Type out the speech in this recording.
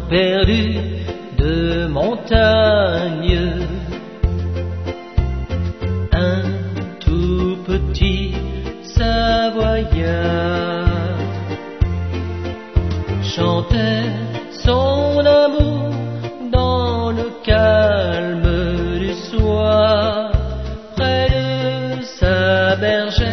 perdu de montagne, un tout petit Savoyard chantait son amour dans le calme du soir, près de sa bergère.